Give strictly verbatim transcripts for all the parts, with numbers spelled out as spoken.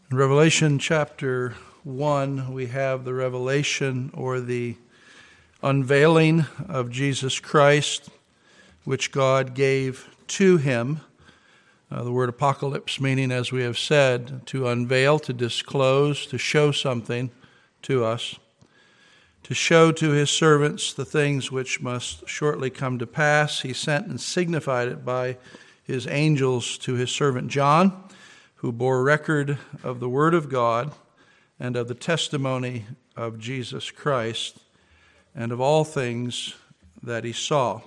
In Revelation chapter one, we have the revelation or the unveiling of Jesus Christ, which God gave to him. Uh, the word apocalypse meaning, as we have said, to unveil, to disclose, to show something to us, to show to his servants the things which must shortly come to pass. He sent and signified it by his angels to his servant John, who bore record of the word of God and of the testimony of Jesus Christ and of all things that he saw.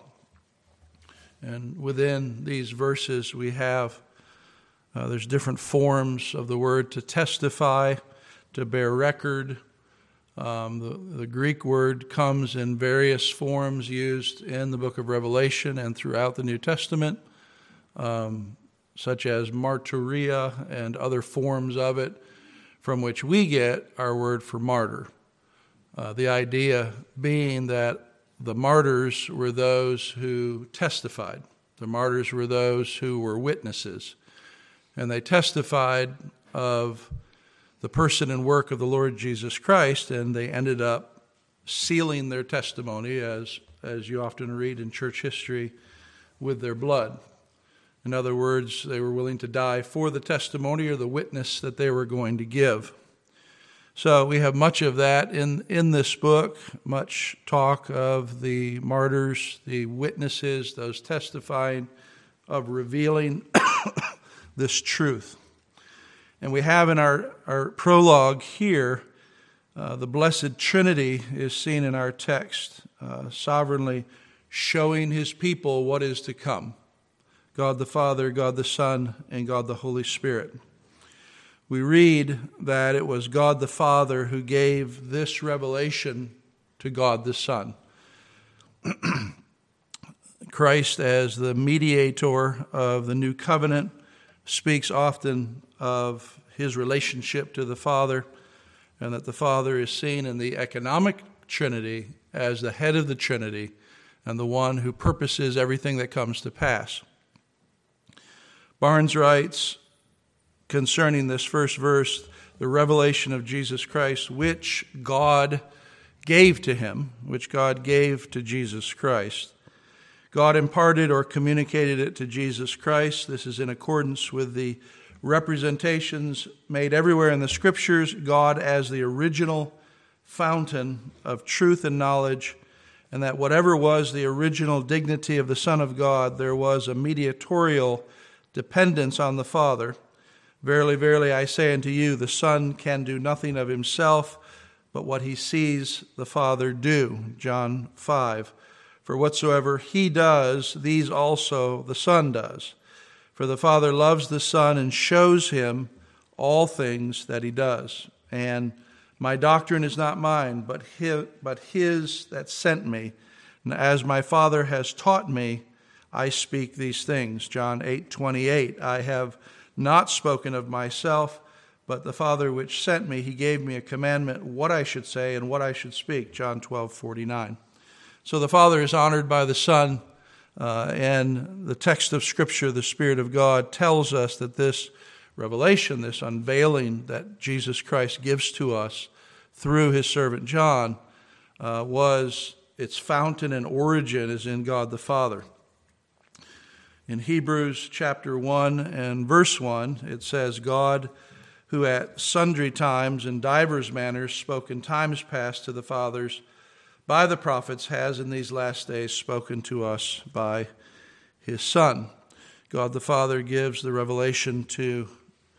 And within these verses we have, uh, there's different forms of the word to testify, to bear record. Um, the, the Greek word comes in various forms used in the book of Revelation and throughout the New Testament, um, such as martyria and other forms of it, from which we get our word for martyr. Uh, the idea being that the martyrs were those who testified. The martyrs were those who were witnesses. And they testified of the person and work of the Lord Jesus Christ, and they ended up sealing their testimony, as, as you often read in church history, with their blood. In other words, they were willing to die for the testimony or the witness that they were going to give. So we have much of that in, in this book, much talk of the martyrs, the witnesses, those testifying of revealing this truth. And we have in our, our prologue here, uh, the Blessed Trinity is seen in our text, uh, sovereignly showing his people what is to come. God the Father, God the Son, and God the Holy Spirit. We read that it was God the Father who gave this revelation to God the Son. Christ, as the mediator of the new covenant, speaks often of his relationship to the Father, and that the Father is seen in the economic Trinity as the head of the Trinity and the one who purposes everything that comes to pass. Barnes writes concerning this first verse, the revelation of Jesus Christ, which God gave to him, which God gave to Jesus Christ. God imparted or communicated it to Jesus Christ. This is in accordance with the representations made everywhere in the Scriptures, God as the original fountain of truth and knowledge, and that whatever was the original dignity of the Son of God, there was a mediatorial dependence on the Father. Verily, verily, I say unto you, the Son can do nothing of himself, but what he sees the Father do. John five. For whatsoever he does, these also the Son does. For the Father loves the Son and shows him all things that he does. And my doctrine is not mine, but his, but his that sent me. And as my Father has taught me, I speak these things. John eight twenty-eight. I have not spoken of myself, but the Father which sent me, he gave me a commandment what I should say and what I should speak. John twelve forty-nine. So the Father is honored by the Son, uh, and the text of Scripture, the Spirit of God, tells us that this revelation, this unveiling that Jesus Christ gives to us through his servant John, uh, was its fountain and origin is in God the Father. In Hebrews chapter one and verse one, it says, God, who at sundry times and divers manners spoke in times past to the fathers by the prophets, has in these last days spoken to us by his Son. God the Father gives the revelation to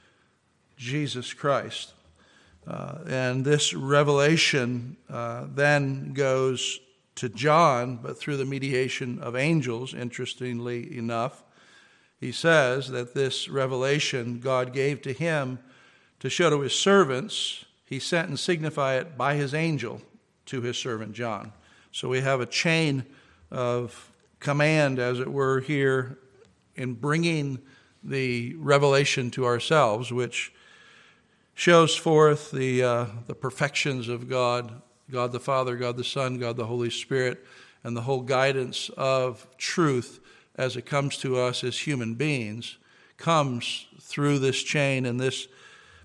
Jesus Christ. Uh, and this revelation uh, then goes to John, but through the mediation of angels, interestingly enough. He says that this revelation God gave to him to show to his servants. He sent and signified it by his angel to his servant John. So we have a chain of command, as it were, here in bringing the revelation to ourselves, which shows forth the uh, the perfections of God, God the Father, God the Son, God the Holy Spirit, and the whole guidance of truth as it comes to us as human beings, comes through this chain and this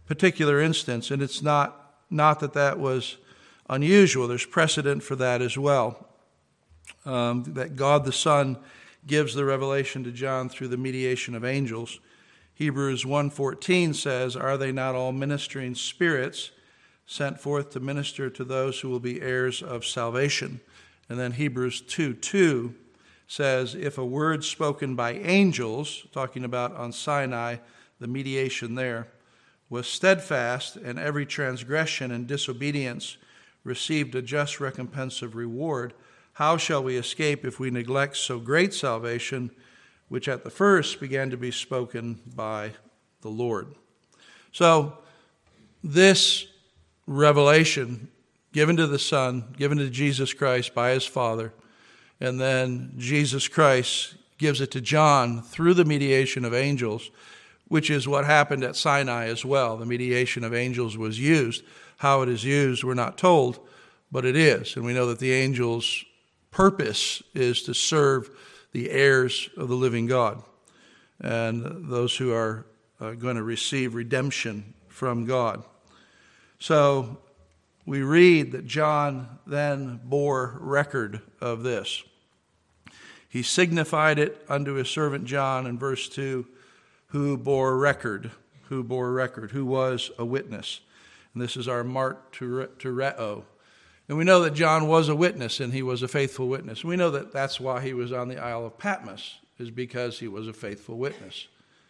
particular instance, and it's not, not that that was unusual. There's precedent for that as well, um, that God the Son gives the revelation to John through the mediation of angels. Hebrews one fourteen says, "Are they not all ministering spirits sent forth to minister to those who will be heirs of salvation?" And then Hebrews two two says, "If a word spoken by angels," talking about on Sinai, the mediation there, "was steadfast, and every transgression and disobedience received a just recompense of reward, how shall we escape if we neglect so great salvation, which at the first began to be spoken by the Lord?" So this revelation given to the Son, given to Jesus Christ by his Father, and then Jesus Christ gives it to John through the mediation of angels, which is what happened at Sinai as well. The mediation of angels was used. How it is used, we're not told, but it is. And we know that the angels' purpose is to serve the heirs of the living God and those who are uh, going to receive redemption from God. So we read that John then bore record of this. He signified it unto his servant John in verse two, who bore record, who bore record, who was a witness. And this is our martyreo. And we know that John was a witness and he was a faithful witness. We know that that's why he was on the Isle of Patmos, is because he was a faithful witness.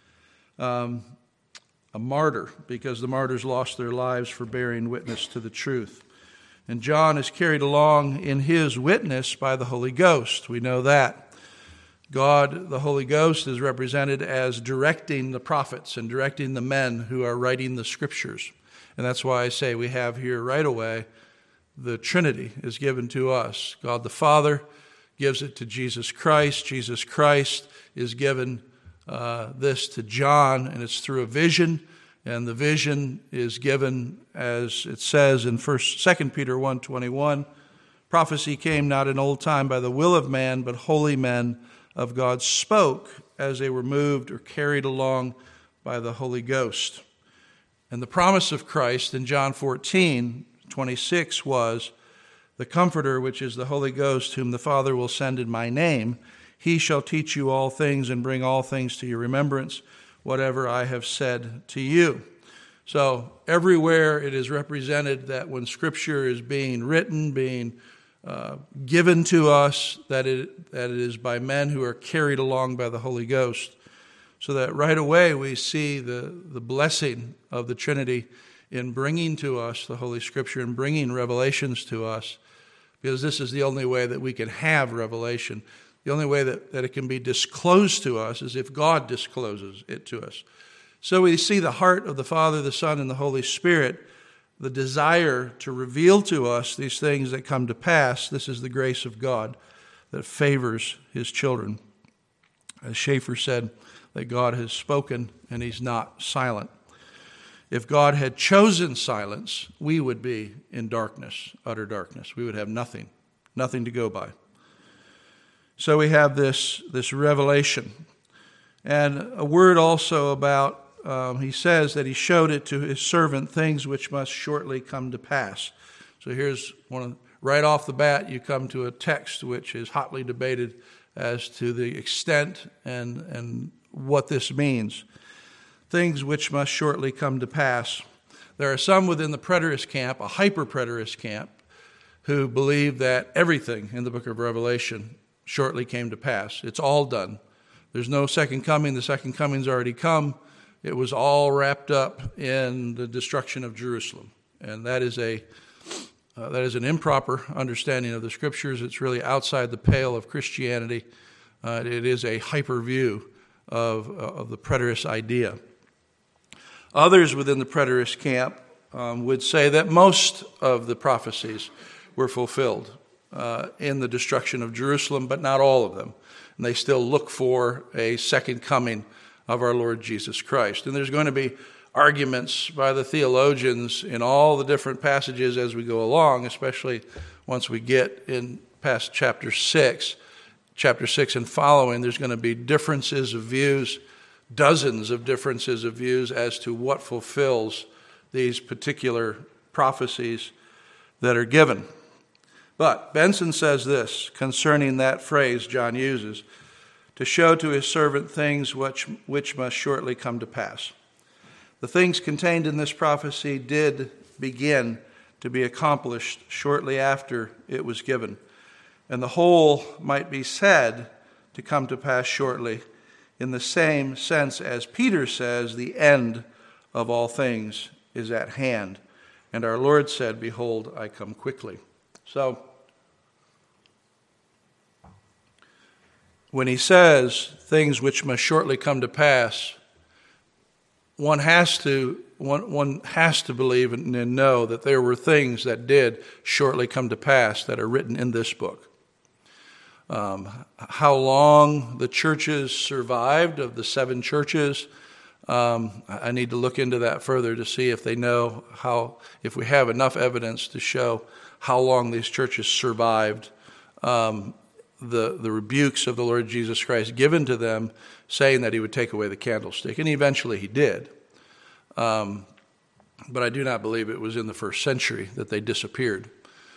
Um, a martyr, because the martyrs lost their lives for bearing witness to the truth. And John is carried along in his witness by the Holy Ghost. We know that. God, the Holy Ghost, is represented as directing the prophets and directing the men who are writing the scriptures. And that's why I say we have here right away the Trinity is given to us. God the Father gives it to Jesus Christ. Jesus Christ is given uh, this to John, and it's through a vision. And the vision is given, as it says in First, Second Peter one twenty-one, "Prophecy came not in old time by the will of man, but holy men of God spoke as they were moved or carried along by the Holy Ghost." And the promise of Christ in John fourteen twenty-six was, "The Comforter, which is the Holy Ghost, whom the Father will send in my name, he shall teach you all things and bring all things to your remembrance, whatever I have said to you." So everywhere it is represented that when Scripture is being written, being uh, given to us, that it, that it is by men who are carried along by the Holy Ghost. So that right away we see the, the blessing of the Trinity in bringing to us the Holy Scripture and bringing revelations to us, because this is the only way that we can have revelation. The only way that, that it can be disclosed to us is if God discloses it to us. So we see the heart of the Father, the Son, and the Holy Spirit, the desire to reveal to us these things that come to pass. This is the grace of God that favors his children. As Schaeffer said, that God has spoken and he's not silent. If God had chosen silence, we would be in darkness, utter darkness. We would have nothing, nothing to go by. So we have this, this revelation. And a word also about, um, he says that he showed it to his servant, things which must shortly come to pass. So here's one of, right off the bat, you come to a text which is hotly debated as to the extent and, and what this means. Things which must shortly come to pass. There are some within the preterist camp, a hyper-preterist camp, who believe that everything in the book of Revelation shortly came to pass. It's all done. There's no second coming. The second coming's already come. It was all wrapped up in the destruction of Jerusalem. And that is a uh, that is an improper understanding of the Scriptures. It's really outside the pale of Christianity. Uh, it is a hyper view of, uh, of the preterist idea. Others within the preterist camp um, would say that most of the prophecies were fulfilled uh, in the destruction of Jerusalem, but not all of them. And they still look for a second coming of our Lord Jesus Christ. And there's going to be arguments by the theologians in all the different passages as we go along, especially once we get in past chapter six. Chapter six and following, there's going to be differences of views, dozens of differences of views as to what fulfills these particular prophecies that are given. But Benson says this concerning that phrase John uses, to show to his servant things which, which must shortly come to pass. The things contained in this prophecy did begin to be accomplished shortly after it was given, and the whole might be said to come to pass shortly, in the same sense as Peter says, the end of all things is at hand. And our Lord said, behold, I come quickly. So, when he says things which must shortly come to pass, one has to one, one has to believe and know that there were things that did shortly come to pass that are written in this book. Um, how long the churches survived of the seven churches, um, I need to look into that further to see if they know how, if we have enough evidence to show how long these churches survived um, the, the rebukes of the Lord Jesus Christ given to them, saying that he would take away the candlestick. And eventually he did. Um, but I do not believe it was in the first century that they disappeared.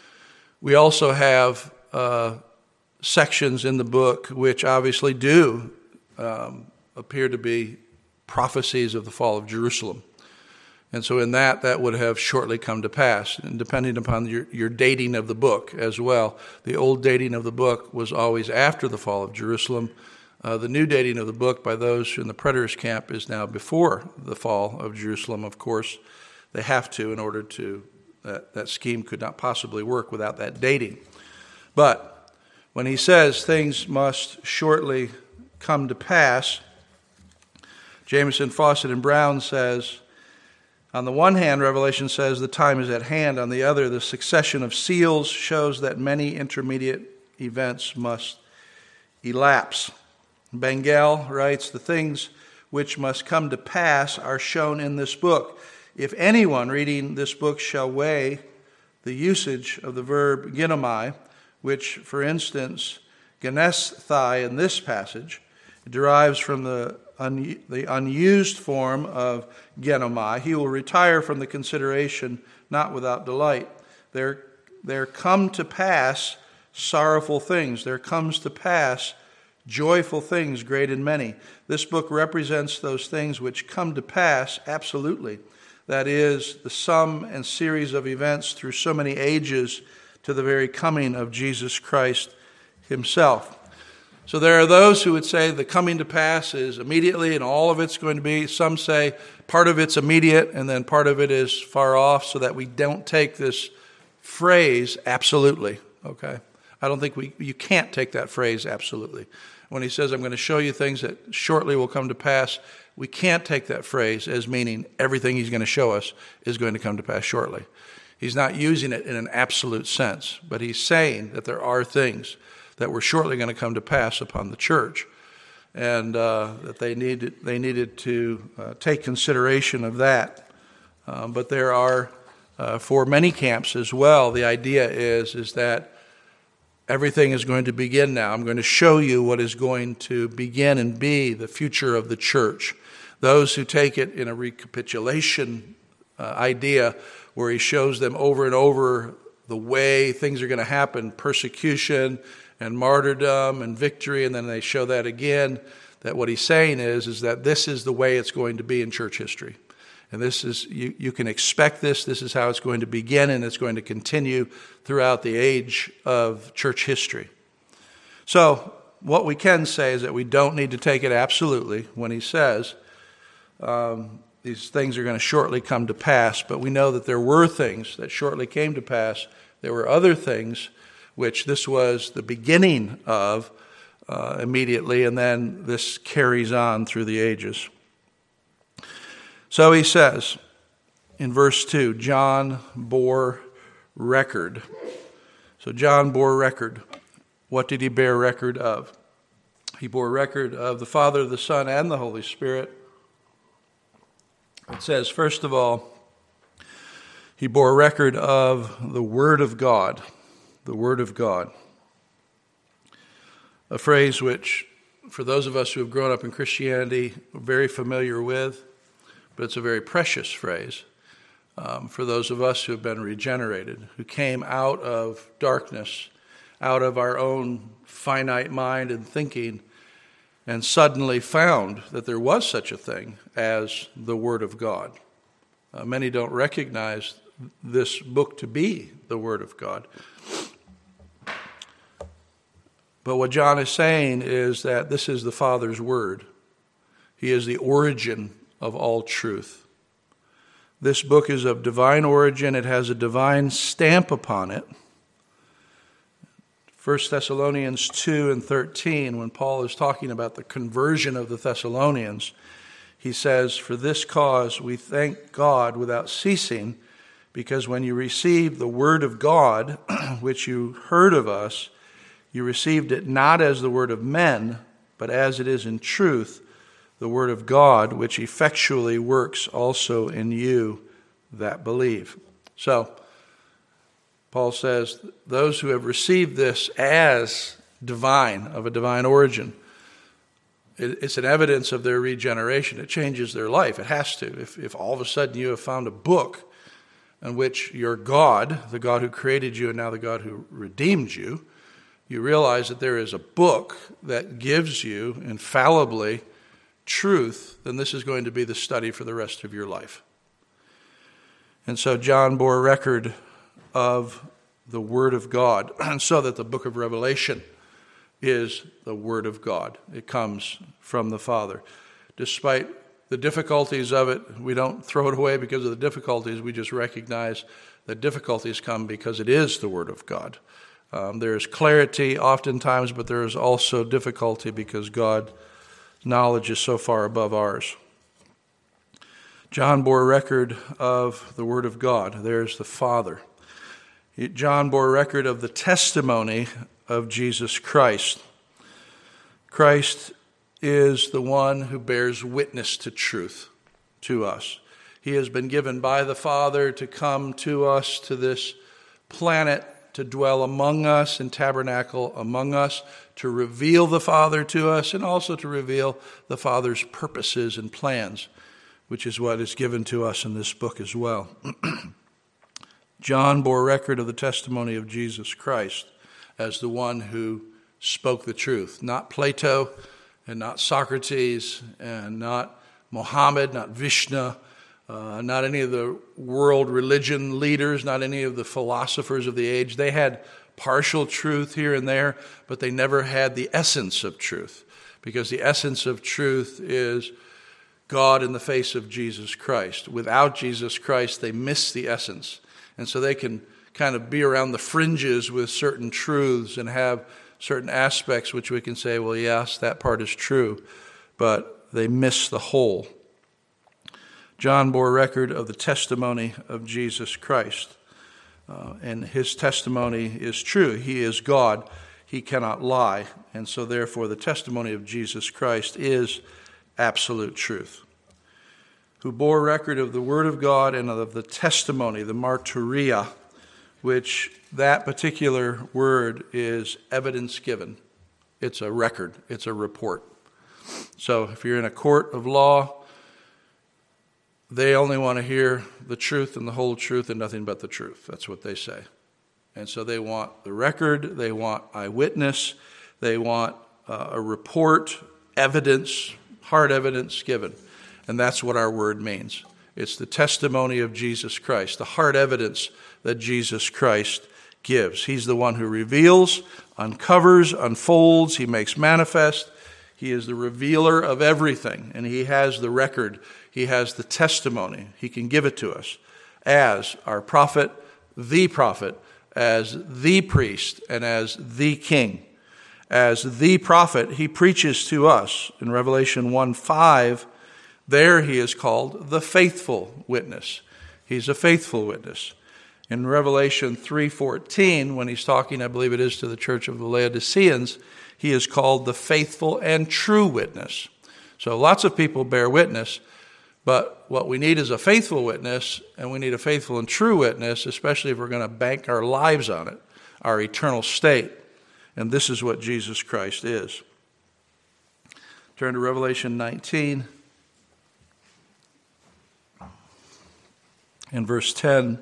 We also have uh, sections in the book which obviously do um, appear to be prophecies of the fall of Jerusalem. And so in that, that would have shortly come to pass, and depending upon your, your dating of the book as well. The old dating of the book was always after the fall of Jerusalem. Uh, the new dating of the book by those in the preterist camp is now before the fall of Jerusalem. Of course, they have to in order to, that, that scheme could not possibly work without that dating. But when he says things must shortly come to pass, Jameson, Fawcett, and Brown says, on the one hand, Revelation says the time is at hand. On the other, the succession of seals shows that many intermediate events must elapse. Bengel writes, the things which must come to pass are shown in this book. If anyone reading this book shall weigh the usage of the verb ginomai, which, for instance, genesthai in this passage, derives from the, un, the unused form of genomai, he will retire from the consideration not without delight. There, there come to pass sorrowful things. There comes to pass joyful things, great and many. This book represents those things which come to pass absolutely. That is, the sum and series of events through so many ages to the very coming of Jesus Christ himself. So there are those who would say the coming to pass is immediately and all of it's going to be. Some say part of it's immediate and then part of it is far off, so that we don't take this phrase absolutely. Okay? I don't think we, you can't take that phrase absolutely. When he says, I'm going to show you things that shortly will come to pass, we can't take that phrase as meaning everything he's going to show us is going to come to pass shortly. He's not using it in an absolute sense, but he's saying that there are things that were shortly going to come to pass upon the church, and uh, that they needed they needed to uh, take consideration of that. Um, but there are, uh, for many camps as well, the idea is is that everything is going to begin now. I'm going to show you what is going to begin and be the future of the church. Those who take it in a recapitulation uh, idea, where he shows them over and over the way things are going to happen, persecution and martyrdom and victory, and then they show that again, that what he's saying is, is that this is the way it's going to be in church history. And this is, you, you can expect this, this is how it's going to begin, and it's going to continue throughout the age of church history. So what we can say is that we don't need to take it absolutely when he says um, these things are going to shortly come to pass, but we know that there were things that shortly came to pass. There were other things which this was the beginning of uh, immediately, and then this carries on through the ages. So he says in verse two, John bore record. So John bore record. What did he bear record of? He bore record of the Father, the Son, and the Holy Spirit. It says, first of all, he bore record of the Word of God. The Word of God. A phrase which, for those of us who have grown up in Christianity, we're very familiar with, but it's a very precious phrase. um, for those of us who have been regenerated, who came out of darkness, out of our own finite mind and thinking, and suddenly found that there was such a thing as the Word of God. Uh, many don't recognize this book to be the Word of God. But what John is saying is that this is the Father's Word. He is the origin of all truth. This book is of divine origin. It has a divine stamp upon it. First Thessalonians two and thirteen, when Paul is talking about the conversion of the Thessalonians, he says, "For this cause we thank God without ceasing, because when you received the word of God, which you heard of us, you received it not as the word of men, but as it is in truth, the word of God, which effectually works also in you that believe." So, Paul says, those who have received this as divine, of a divine origin, it's an evidence of their regeneration. It changes their life. It has to. If, if all of a sudden you have found a book in which your God, the God who created you and now the God who redeemed you, you realize that there is a book that gives you infallibly truth, then this is going to be the study for the rest of your life. And so John bore record of the Word of God, so that the book of Revelation is the Word of God. It comes from the Father. Despite the difficulties of it, we don't throw it away because of the difficulties. We just recognize that difficulties come because it is the Word of God. Um, there is clarity oftentimes, but there is also difficulty because God's knowledge is so far above ours. John bore record of the Word of God. There's the Father. John bore record of the testimony of Jesus Christ. Christ is the one who bears witness to truth to us. He has been given by the Father to come to us, to this planet, to dwell among us and tabernacle among us, to reveal the Father to us, and also to reveal the Father's purposes and plans, which is what is given to us in this book as well. John bore record of the testimony of Jesus Christ as the one who spoke the truth. Not Plato and not Socrates and not Mohammed, not Vishnu, uh, not any of the world religion leaders, not any of the philosophers of the age. They had partial truth here and there, but they never had the essence of truth, because the essence of truth is God in the face of Jesus Christ. Without Jesus Christ, they miss the essence. And so they can kind of be around the fringes with certain truths and have certain aspects which we can say, well, yes, that part is true, but they miss the whole. John bore record of the testimony of Jesus Christ, uh, and his testimony is true. He is God. He cannot lie, and so therefore the testimony of Jesus Christ is absolute truth. Who bore record of the Word of God and of the testimony, the martyria, which that particular word is evidence given. It's a record. It's a report. So if you're in a court of law, they only want to hear the truth and the whole truth and nothing but the truth. That's what they say. And so they want the record. They want eyewitness. They want uh, a report, evidence, hard evidence given. And that's what our word means. It's the testimony of Jesus Christ, the hard evidence that Jesus Christ gives. He's the one who reveals, uncovers, unfolds, he makes manifest. He is the revealer of everything, and he has the record. He has the testimony. He can give it to us as our prophet, the prophet, as the priest, and as the king. As the prophet, he preaches to us. In Revelation one five, there he is called the faithful witness. He's a faithful witness. In Revelation three fourteen, when he's talking, I believe it is to the church of the Laodiceans, he is called the faithful and true witness. So lots of people bear witness, but what we need is a faithful witness, and we need a faithful and true witness, especially if we're going to bank our lives on it, our eternal state. And this is what Jesus Christ is. Turn to Revelation nineteen. In verse ten,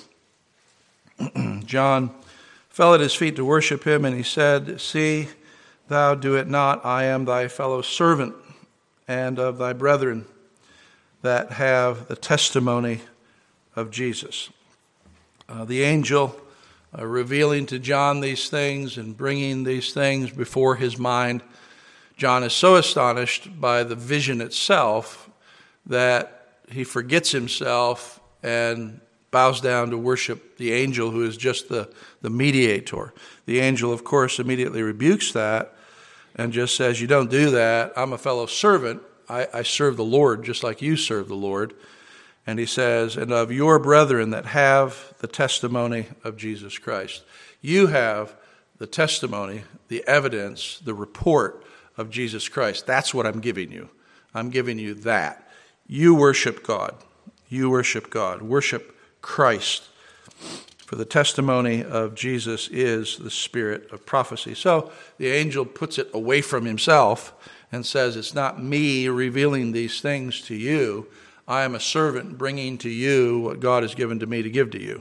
John fell at his feet to worship him, and he said, "See, thou do it not. I am thy fellow servant and of thy brethren that have the testimony of Jesus." Uh, the angel uh, revealing to John these things and bringing these things before his mind. John is so astonished by the vision itself that he forgets himself and bows down to worship the angel who is just the, the mediator. The angel, of course, immediately rebukes that and just says, "You don't do that. I'm a fellow servant. I, I serve the Lord just like you serve the Lord." And he says, "And of your brethren that have the testimony of Jesus Christ." You have the testimony, the evidence, the report of Jesus Christ. That's what I'm giving you. I'm giving you that. You worship God. You worship God. Worship Christ. For the testimony of Jesus is the spirit of prophecy. So the angel puts it away from himself and says, "It's not me revealing these things to you. I am a servant bringing to you what God has given to me to give to you."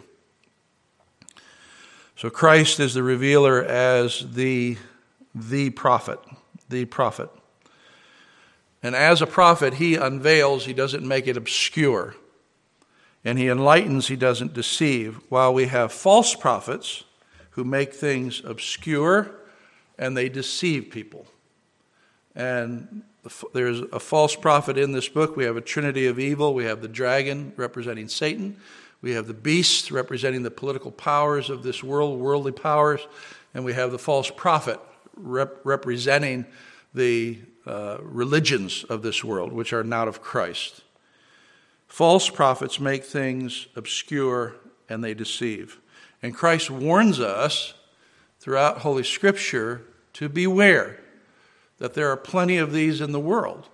So Christ is the revealer as the, the prophet, the prophet. And as a prophet, he unveils, he doesn't make it obscure. And he enlightens, he doesn't deceive. While we have false prophets who make things obscure and they deceive people. And there's a false prophet in this book. We have a trinity of evil. We have the dragon representing Satan. We have the beast representing the political powers of this world, worldly powers. And we have the false prophet rep- representing the uh, religions of this world, which are not of Christ. False prophets make things obscure and they deceive. And Christ warns us throughout Holy Scripture to beware that there are plenty of these in the world.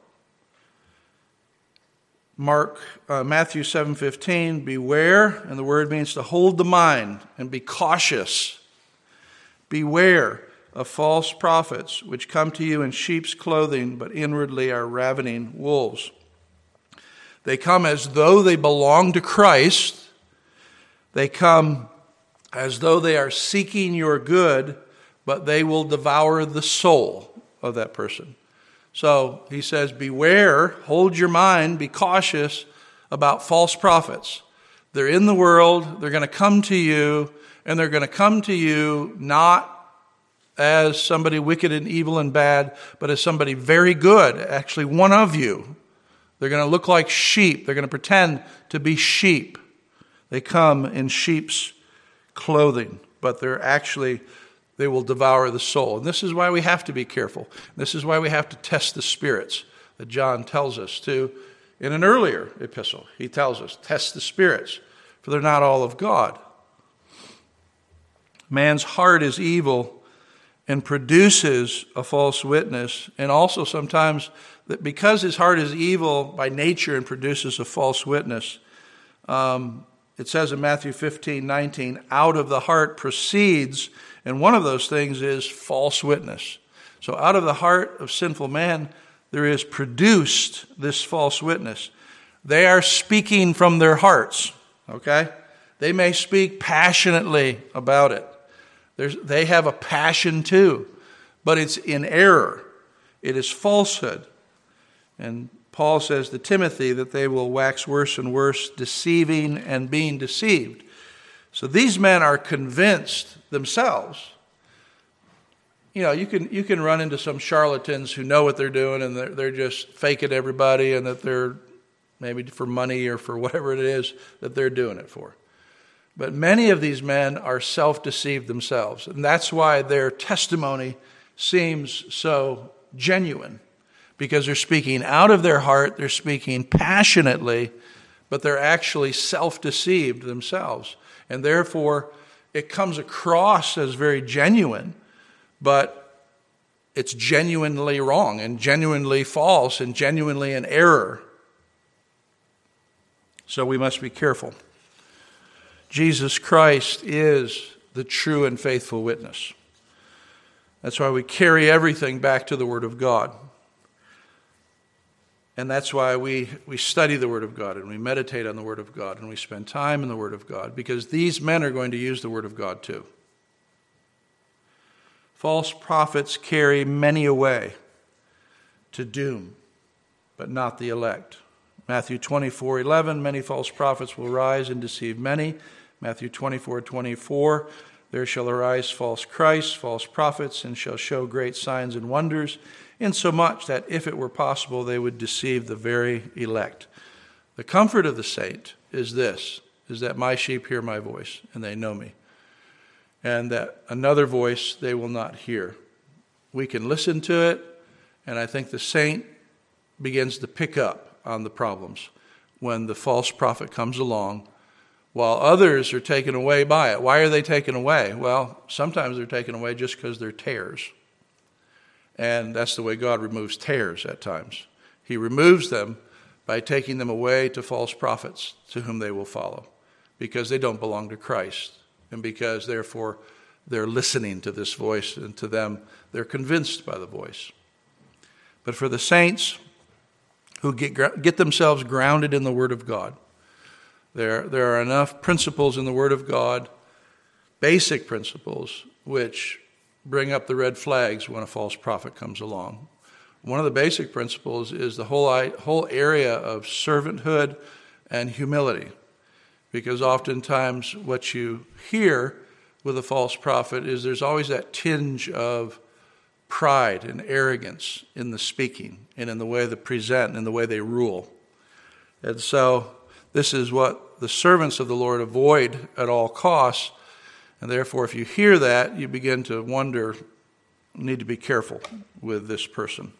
Mark, uh, Matthew seven fifteen, beware, and the word means to hold the mind and be cautious. Beware of false prophets, which come to you in sheep's clothing, but inwardly are ravening wolves. They come as though they belong to Christ. They come as though they are seeking your good, but they will devour the soul of that person. So he says, beware, hold your mind, be cautious about false prophets. They're in the world, they're going to come to you, and they're going to come to you not as somebody wicked and evil and bad, but as somebody very good, actually one of you. They're going to look like sheep. They're going to pretend to be sheep. They come in sheep's clothing, but they're actually, they will devour the soul. And this is why we have to be careful. This is why we have to test the spirits that John tells us to in an earlier epistle. He tells us, test the spirits, for they're not all of God. Man's heart is evil and produces a false witness, and also sometimes that because his heart is evil by nature and produces a false witness, um, it says in Matthew fifteen nineteen, out of the heart proceeds, and one of those things is false witness. So out of the heart of sinful man, there is produced this false witness. They are speaking from their hearts, okay? They may speak passionately about it. There's, they have a passion too, but it's in error. It is falsehood. And Paul says to Timothy that they will wax worse and worse, deceiving and being deceived. So these men are convinced themselves. You know, you can you can run into some charlatans who know what they're doing and they're, they're just faking everybody, and that they're maybe for money or for whatever it is that they're doing it for. But many of these men are self-deceived themselves, and that's why their testimony seems so genuine, because they're speaking out of their heart, they're speaking passionately, but they're actually self-deceived themselves. And therefore, it comes across as very genuine, but it's genuinely wrong and genuinely false and genuinely an error. So we must be careful. Jesus Christ is the true and faithful witness. That's why we carry everything back to the Word of God. And that's why we, we study the Word of God and we meditate on the Word of God and we spend time in the Word of God, because these men are going to use the Word of God too. False prophets carry many away to doom, but not the elect. Matthew twenty-four eleven, many false prophets will rise and deceive many. Matthew twenty-four twenty-four, there shall arise false Christs, false prophets, and shall show great signs and wonders, insomuch that if it were possible, they would deceive the very elect. The comfort of the saint is this, is that my sheep hear my voice, and they know me, and that another voice they will not hear. We can listen to it, and I think the saint begins to pick up on the problems when the false prophet comes along, while others are taken away by it. Why are they taken away? Well, sometimes they're taken away just because they're tares. And that's the way God removes tares at times. He removes them by taking them away to false prophets to whom they will follow, because they don't belong to Christ, and because therefore they're listening to this voice, and to them they're convinced by the voice. But for the saints who get get themselves grounded in the Word of God, there, there are enough principles in the Word of God, basic principles, which bring up the red flags when a false prophet comes along. One of the basic principles is the whole, whole area of servanthood and humility, because oftentimes what you hear with a false prophet is there's always that tinge of pride and arrogance in the speaking and in the way they present and in the way they rule. And so this is what the servants of the Lord avoid at all costs. And therefore, if you hear that, you begin to wonder, you need to be careful with this person.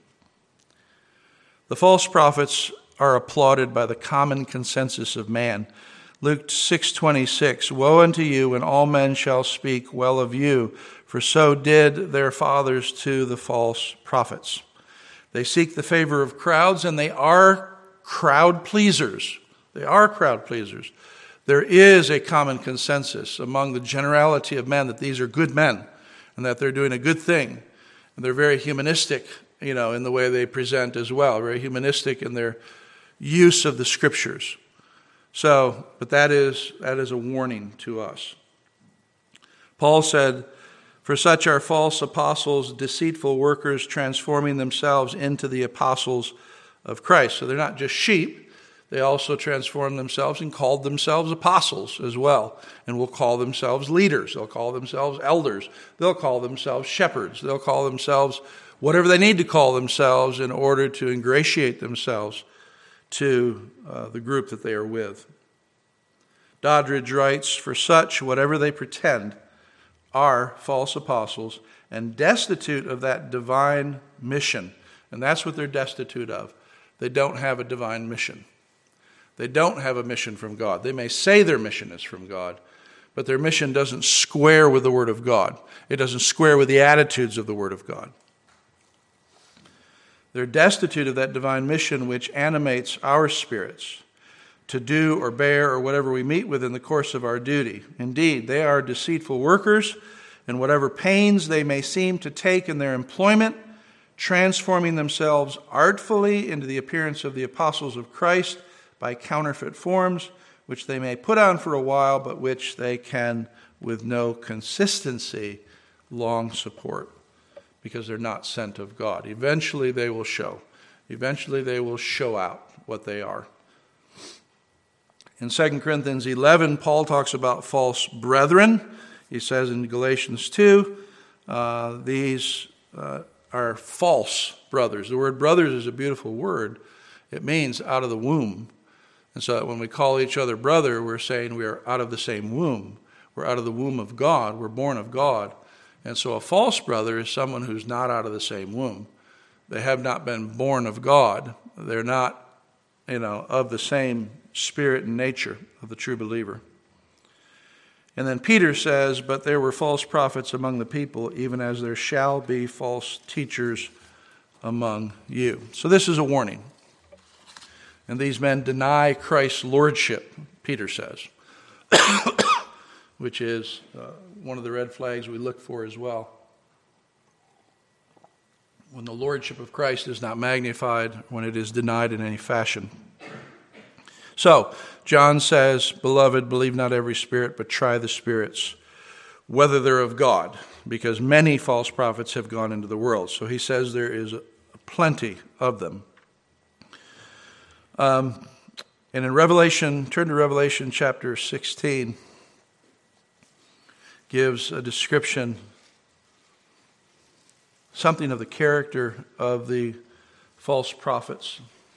The false prophets are applauded by the common consensus of man. Luke six twenty-six, woe unto you when all men shall speak well of you, for so did their fathers to the false prophets. They seek the favor of crowds, and they are crowd pleasers. They are crowd pleasers. There is a common consensus among the generality of men that these are good men and that they're doing a good thing. And they're very humanistic, you know, in the way they present as well, very humanistic in their use of the scriptures. So, but that is that is a warning to us. Paul said, for such are false apostles, deceitful workers, transforming themselves into the apostles of Christ. So they're not just sheep. They also transformed themselves and called themselves apostles as well, and will call themselves leaders. They'll call themselves elders. They'll call themselves shepherds. They'll call themselves whatever they need to call themselves in order to ingratiate themselves to uh, the group that they are with. Doddridge writes, for such, whatever they pretend, are false apostles and destitute of that divine mission. And that's what they're destitute of. They don't have a divine mission. They don't have a mission from God. They may say their mission is from God, but their mission doesn't square with the Word of God. It doesn't square with the attitudes of the Word of God. They're destitute of that divine mission which animates our spirits to do or bear or whatever we meet with in the course of our duty. Indeed, they are deceitful workers, and whatever pains they may seem to take in their employment, transforming themselves artfully into the appearance of the apostles of Christ by counterfeit forms, which they may put on for a while, but which they can, with no consistency, long support, because they're not sent of God. Eventually they will show. Eventually they will show out what they are. In Second Corinthians eleven, Paul talks about false brethren. He says in Galatians two, uh, these uh, are false brothers. The word brothers is a beautiful word. It means out of the womb. And so when we call each other brother, we're saying we are out of the same womb. We're out of the womb of God. We're born of God. And so a false brother is someone who's not out of the same womb. They have not been born of God. They're not, you know, of the same spirit and nature of the true believer. And then Peter says, but there were false prophets among the people, even as there shall be false teachers among you. So this is a warning. And these men deny Christ's lordship, Peter says, which is uh, one of the red flags we look for as well. when the lordship of Christ is not magnified, when it is denied in any fashion. So, John says, "Beloved, believe not every spirit, but try the spirits, whether they're of God, because many false prophets have gone into the world." So he says there is plenty of them. Um, and in Revelation, turn to Revelation chapter sixteen, gives a description, something of the character of the false prophets.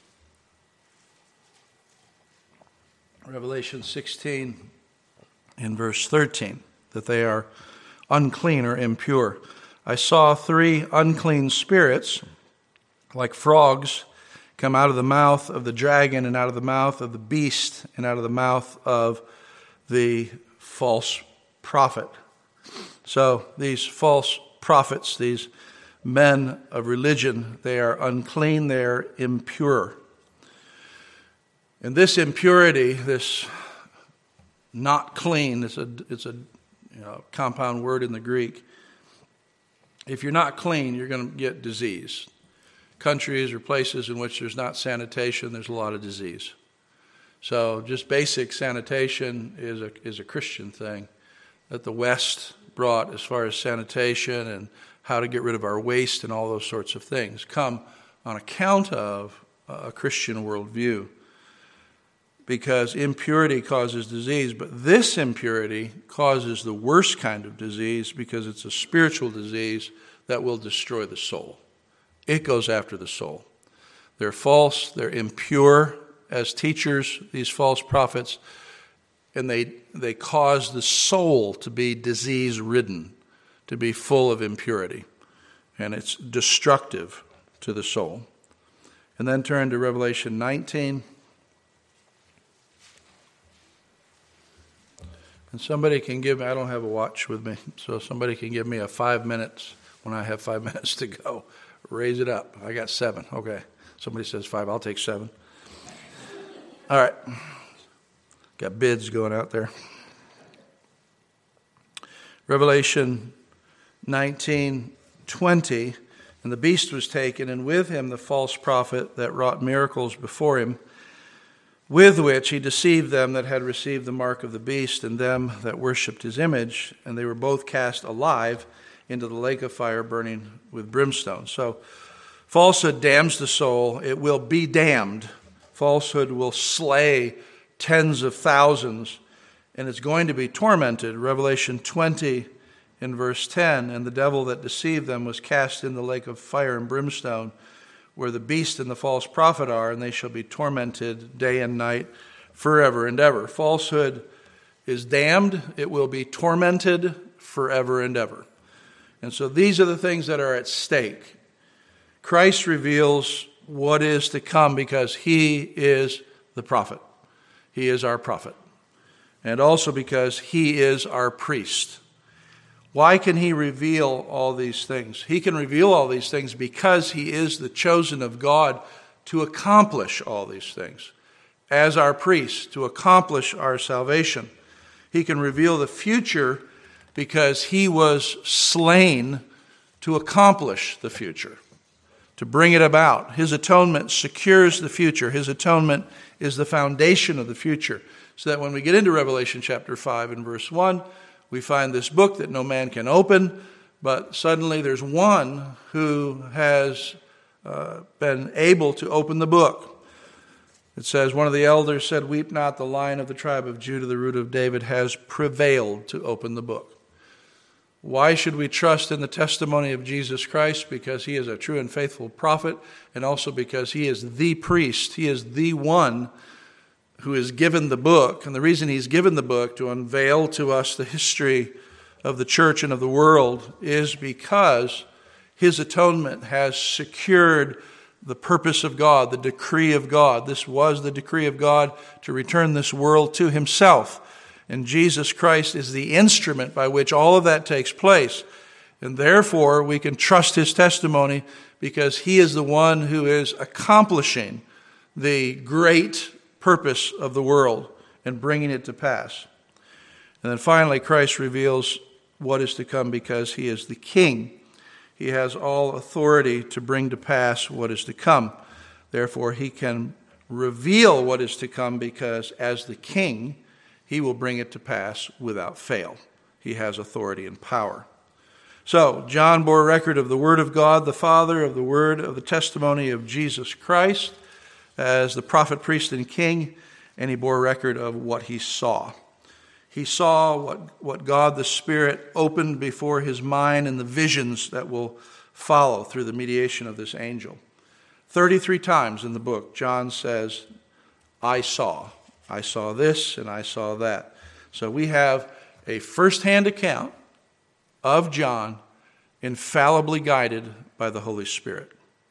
Revelation sixteen in verse thirteen, that they are unclean or impure. "I saw three unclean spirits, like frogs, come out of the mouth of the dragon and out of the mouth of the beast and out of the mouth of the false prophet." So these false prophets, these men of religion, they are unclean, they are impure. And this impurity, this not clean, it's a, it's a you know, compound word in the Greek. If you're not clean, you're going to get disease. Countries or places in which there's not sanitation, there's a lot of disease. So just basic sanitation is a, is a Christian thing that the West brought as far as sanitation and how to get rid of our waste and all those sorts of things come on account of a Christian worldview. Because impurity causes disease, but this impurity causes the worst kind of disease because it's a spiritual disease that will destroy the soul. It goes after the soul. They're false, they're impure as teachers, these false prophets, and they they cause the soul to be disease-ridden, to be full of impurity, and it's destructive to the soul. And then turn to Revelation nineteen. And somebody can give me, I don't have a watch with me, so somebody can give me a five minutes when I have five minutes to go. Raise it up. I got seven. Okay. Somebody says five. I'll take seven. All right. Got bids going out there. Revelation nineteen twenty. "And the beast was taken, and with him the false prophet that wrought miracles before him, with which he deceived them that had received the mark of the beast and them that worshipped his image, and they were both cast alive into the lake of fire burning with brimstone." So falsehood damns the soul. It will be damned. Falsehood will slay tens of thousands, and it's going to be tormented. Revelation twenty in verse ten, "And the devil that deceived them was cast in the lake of fire and brimstone, where the beast and the false prophet are, and they shall be tormented day and night forever and ever." Falsehood is damned. It will be tormented forever and ever. And so these are the things that are at stake. Christ reveals what is to come because he is the prophet. He is our prophet. And also because he is our priest. Why can he reveal all these things? He can reveal all these things because he is the chosen of God to accomplish all these things. As our priest, to accomplish our salvation. He can reveal the future because he was slain to accomplish the future, to bring it about. His atonement secures the future. His atonement is the foundation of the future. So that when we get into Revelation chapter five and verse one, we find this book that no man can open, but suddenly there's one who has uh, been able to open the book. It says, one of the elders said, "Weep not, the Lion of the tribe of Judah, the root of David, has prevailed to open the book." Why should we trust in the testimony of Jesus Christ? Because he is a true and faithful prophet, and also because he is the priest. He is the one who is given the book. And the reason he's given the book to unveil to us the history of the church and of the world is because his atonement has secured the purpose of God, the decree of God. This was the decree of God to return this world to himself. And Jesus Christ is the instrument by which all of that takes place. And therefore, we can trust his testimony because he is the one who is accomplishing the great purpose of the world and bringing it to pass. And then finally, Christ reveals what is to come because he is the king. He has all authority to bring to pass what is to come. Therefore, he can reveal what is to come because as the king, he will bring it to pass without fail. He has authority and power. So, John bore record of the Word of God, the Father, of the Word, of the testimony of Jesus Christ as the prophet, priest, and king, and he bore record of what he saw. He saw what, what God the Spirit opened before his mind and the visions that will follow through the mediation of this angel. thirty-three times in the book, John says, I saw. I saw this and I saw that. So we have a first-hand account of John, infallibly guided by the Holy Spirit.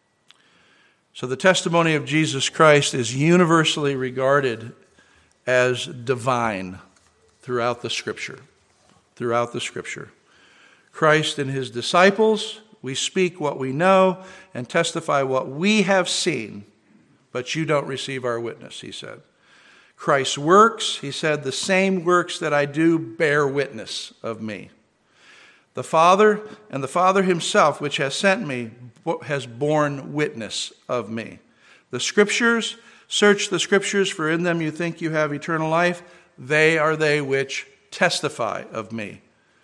So the testimony of Jesus Christ is universally regarded as divine throughout the Scripture. Throughout the Scripture. Christ and his disciples, we speak what we know and testify what we have seen, but you don't receive our witness, he said. Christ's works, he said, the same works that I do bear witness of me. The Father and the Father himself, which has sent me, has borne witness of me. The Scriptures, search the Scriptures, for in them you think you have eternal life. They are they which testify of me.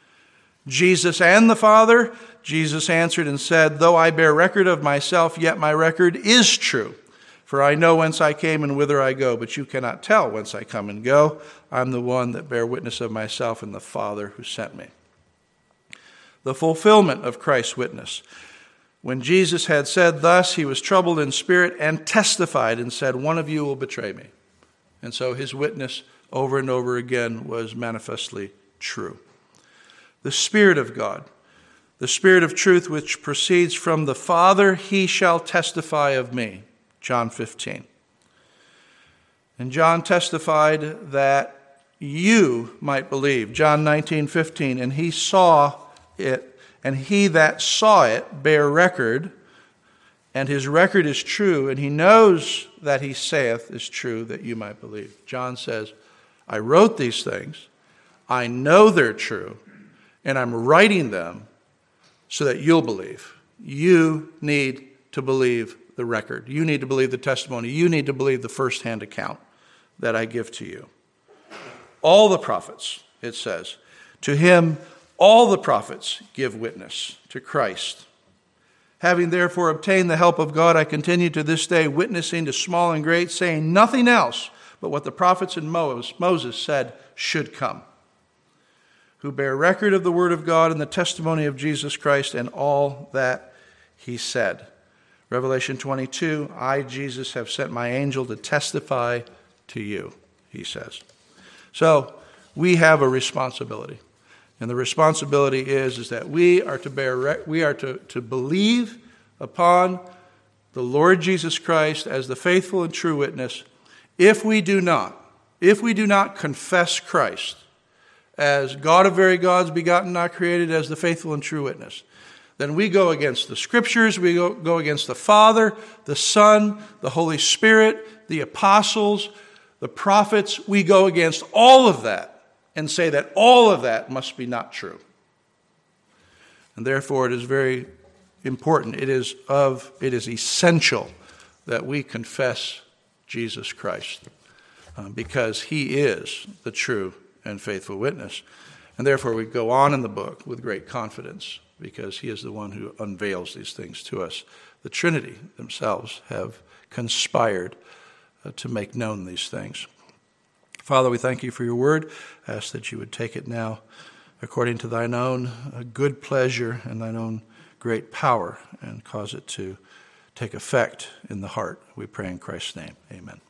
Jesus and the Father, Jesus answered and said, though I bear record of myself, yet my record is true. For I know whence I came and whither I go, but you cannot tell whence I come and go. I am the one that bear witness of myself and the Father who sent me. The fulfillment of Christ's witness. When Jesus had said thus, he was troubled in spirit and testified and said, one of you will betray me. And so his witness over and over again was manifestly true. The Spirit of God, the Spirit of truth which proceeds from the Father, he shall testify of me. John fifteen. And John testified that you might believe. John nineteen fifteen. And he saw it, and he that saw it bare record, and his record is true, and he knows that he saith is true, that you might believe. John says, I wrote these things, I know they're true, and I'm writing them so that you'll believe. You need to believe the record. You need to believe the testimony. You need to believe the first-hand account that I give to you. All the prophets, it says, to him all the prophets give witness to Christ. Having therefore obtained the help of God, I continue to this day witnessing to small and great, saying nothing else but what the prophets and Moses said should come, who bear record of the word of God and the testimony of Jesus Christ and all that he said. Revelation twenty-two, I, Jesus, have sent my angel to testify to you, he says. So we have a responsibility. And the responsibility is, is that we are to bear, we are to, to believe upon the Lord Jesus Christ as the faithful and true witness. If we do not, if we do not confess Christ as God of very gods, begotten, not created, as the faithful and true witness, then we go against the Scriptures, we go, go against the Father, the Son, the Holy Spirit, the apostles, the prophets. We go against all of that and say that all of that must be not true. And therefore it is very important, it is of, it is essential that we confess Jesus Christ, uh, because he is the true and faithful witness. And therefore we go on in the book with great confidence, because he is the one who unveils these things to us. The Trinity themselves have conspired uh, to make known these things. Father, we thank you for your word. I ask that you would take it now according to thine own uh, good pleasure and thine own great power, and cause it to take effect in the heart. We pray in Christ's name. Amen.